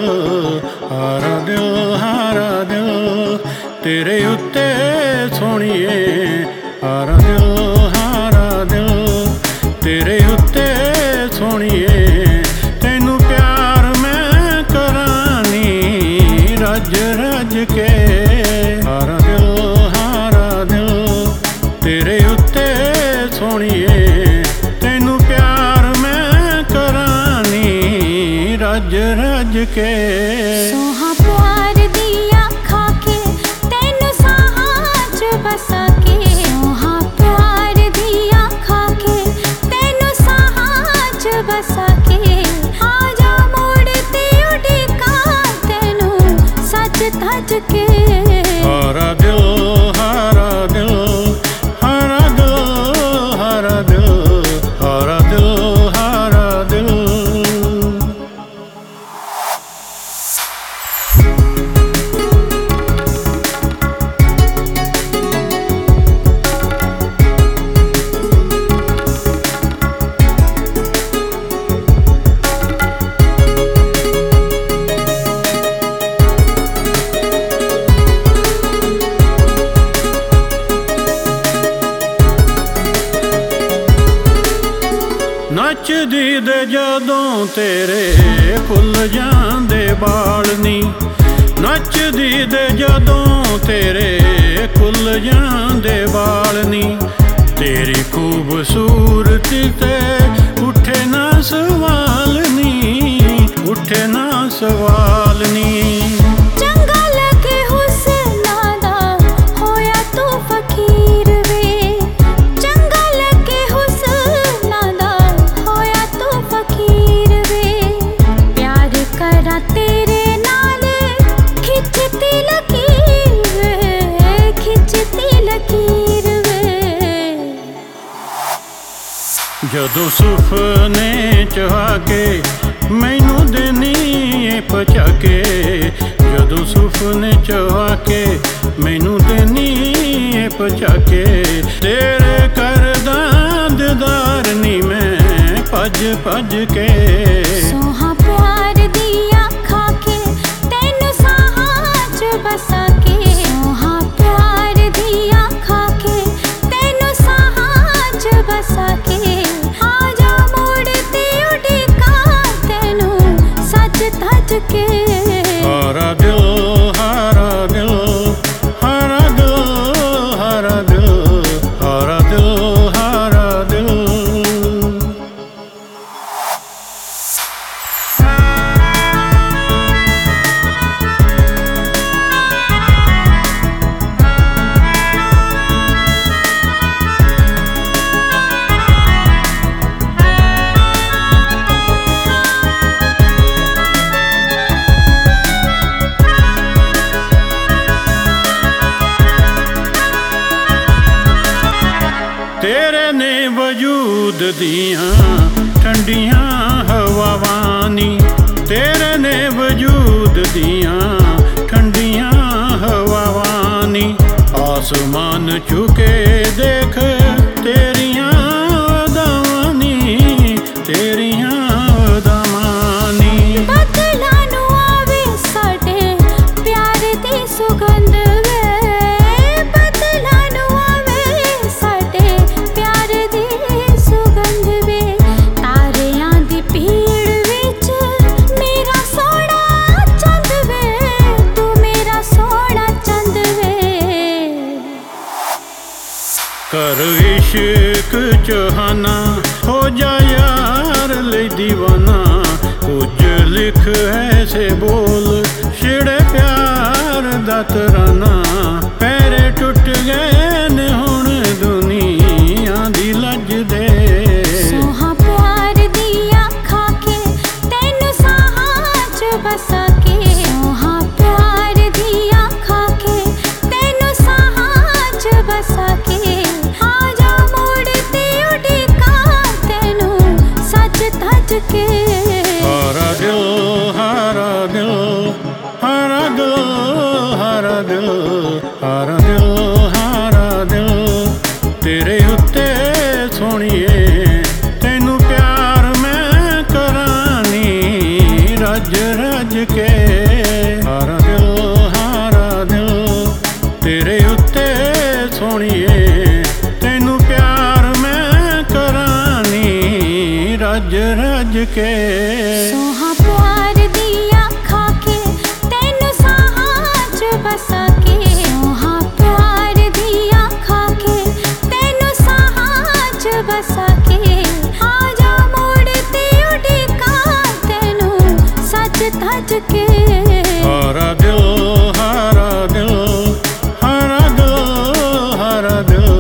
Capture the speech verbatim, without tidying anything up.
ਹਾਰਾ ਦਿਲ ਹਾਰਾ ਦਿਲ ਤੇਰੇ ਉੱਤੇ ਸੋਹਣੀਏ। ਹਾਰਾ ਦਿਲ ਹਾਰਾ ਦਿਲ ਤੇਰੇ ਉੱਤੇ ਸੋਹਣੀਏ। ਤੈਨੂੰ ਪਿਆਰ ਮੈਂ ਕਰਾਂ ਨੀ ਰੱਜ ਰੱਜ ਕੇ। ਹਾਰਾ ਦਿਲ ਹਾਰਾ ਦਿਲ ਤੇਰੇ ਉੱਤੇ ਸੋਹਣੀਏ। ਤੈਨੂੰ ਪਿਆਰ ਮੈਂ ਕਰਾਂ ਨੀ ਰੱਜ ਰੱਜ ਕੇ। ਸੋਹਾ ਪਿਆਰ ਦੀਆਂ ਖਾ ਕੇ ਤੈਨੂੰ ਸਾਹਾਂ 'ਚ ਵਸਾ ਕੇ। ਸੋਹਾ ਪਿਆਰ ਦੀਆਂ ਖਾ ਕੇ ਤੈਨੂੰ ਸਾਹਾਂ 'ਚ ਵਸਾ ਕੇ। ਆ ਜਾ ਮੋੜ ਤੇ ਉਡੀਕਾਂ ਤੈਨੂੰ ਸੱਜ ਧੱਜ ਕੇ। ਹਾਰਾ ਦਿਲ ਹਾਰਾ ਦਿਲ ਹਾਰਾ ਦਿਲ ਹਾਰਾ ਦਿਲ ਹਾਰਾ ਦਿਲ ਹਾਰਾ ਦਿਲ। ਨੱਚਦੀ ਦੇ ਜਦੋਂ ਤੇਰੇ ਫੁੱਲ ਜਾਂਦੇ ਬਾਲ ਨੀ। ਨੱਚਦੀ ਦੇ ਜਦੋਂ ਤੇਰੇ ਫੁੱਲ ਜਾਂਦੇ ਬਾਲ ਨੀ। ਤੇਰੀ ਖੂਬਸੂਰਤੀ ਤੇ ਉੱਠੇ ਨਾ ਸਵਾਲ ਨੀ ਉੱਠੇ ਨਾ ਸਵਾਲ ਨੀ। ਚੰਗਾ ਲੱਗੇ ਹੁਸਨਾਂ ਦਾ ਹੋਇਆ ਤੂੰ ਫਕੀਰ ਵੇ। ਚੰਗਾ ਲੱਗੇ ਹੁਸਨਾਂ ਦਾ ਹੋਇਆ ਤੂੰ ਫਕੀਰ ਵੇ। ਪਿਆਰ ਕਰਾਂ ਤੇਰੇ ਨਾਲ ਖਿੱਚਤੀ ਲਕੀਰ ਵੇ ਖਿੱਚਤੀ ਲਕੀਰ ਵੇ। ਜਦੋਂ ਸੁਪਨੇ ਚਾਹ ਕੇ ਮੈਨੂੰ ਦੇਨੀ ਏ ਪਚਾ ਕੇ। ਜਦੋਂ ਸੁਪਨੇ ਚਾਹ ਕੇ ਮੈਨੂੰ ਦੇਨੀ ਏ ਪਚਾ ਕੇ। ਤੇਰੇ ਕਰਦਾ ਦੀਦਾਰ ਨੀ ਮੈਂ ਭੱਜ ਭੱਜ ਕੇ। ਸੋਹਾ ਪਿਆਰ ਦੀਆਂ ਖਾ ਕੇ ਤੈਨੂੰ ਸਾਹਾਂ 'ਚ ਵਸਾ ਕੇ। ਸੋਹਾ ਪਿਆਰ ਦੀਆਂ ਖਾ ਕੇ ਤੈਨੂੰ ਸਾਹਾਂ 'ਚ ਵਸਾ ਕੇ। ਆ ਜਾ ਮੋੜ ਤੇ ਉਡੀਕਾਂ ਤੈਨੂੰ ਸੱਜ ਧੱਜ ਕੇ। ਹਾਰਾ ਦਿਲ ਹਾਰਾ ਦਿਲ ਹਾਰਾ ਦਿਲ ਹਾਰਾ ਦਿਲ ਹਾਰਾ ਦਿਲ ਹਾਰਾ ਦਿਲ। ਤੇਰੇ ਨੇ ਵਜੂਦ ਦੀਆਂ ਠੰਡੀਆਂ ਹਵਾਵਾਂ ਨੀ। ਤੇਰੇ ਨੇ ਵਜੂਦ ਦੀਆਂ ਠੰਡੀਆਂ ਹਵਾਵਾਂ ਨੀ। ਆਸਮਾਨ ਝੁਕੇ ਦੇਖ ਤੇਰੀਆਂ ਅਦਾਵਾਂ ਨੀ ਤੇਰੀਆਂ ਅਦਾਵਾਂ ਨੀ। ਬੱਦਲਾਂ ਨੂੰ ਆਵੇ ਸਾਡੇ ਪਿਆਰ ਦੀ ਸੁਗੰਧ ਵੇ। ਬੱਦਲਾਂ ਨੂੰ ਆਵੇ ਸਾਡੇ ਪਿਆਰ ਦੀ ਸੁਗੰਧ ਵੇ। ਤਾਰਿਆਂ ਦੀ ਭੀੜ ਵਿੱਚ ਮੇਰਾ ਸੋਹਣਾ ਚੰਦ ਵੇ ਤੂੰ ਮੇਰਾ ਸੋਹਣਾ ਚੰਦ ਵੇ। ਕਰ ਇਸ਼ਕ ਚਾਹਨਾ ਹੋ ਜਾ ਯਾਰ ਲਈ ਦੀਵਾਨਾ। ਕੁਝ ਲਿਖ ਐਸੇ ਬੋਲ ਛਿੜੇ ਪਿਆਰ ਦਾ ਤਰਾਨਾ। ਪੈਰੇ ਟੁੱਟ ਗਏ ਨੇ ਹੁਣ ਦੁਨੀਆ ਦੀ ਲੱਜ ਦੇ। ਸੋਹਾ ਪਿਆਰ ਦੀਆਂ ਖਾ ਕੇ ਤੈਨੂੰ ਸਾਹਾਂ 'ਚ ਵਸਾ ਕੇ। ਸੋਹਾ ਪਿਆਰ ਦੀਆਂ ਖਾ ਕੇ ਤੈਨੂੰ ਸਾਹਾਂ 'ਚ ਵਸਾ ਕੇ। ਆ ਜਾ ਮੋੜ ਤੇ ਉਡੀਕਾਂ ਤੈਨੂੰ ਸੱਜ ਧੱਜ ਕੇ। ਹਾਰਾ ਦਿਲ ਹਾਰਾ ਦਿਲ ਹਾਰਾ ਦਿਲ ਹਾਰਾ रज रज के सोहा प्यार दिया खा के तेनू साहां च बसा के सोहा प्यार दिया खा के तेनू साहां च बसा के आजा मोड़ती उड़ीका तेनू सच धज के हरा दिल हरा दिल हरा दिल हरा दिल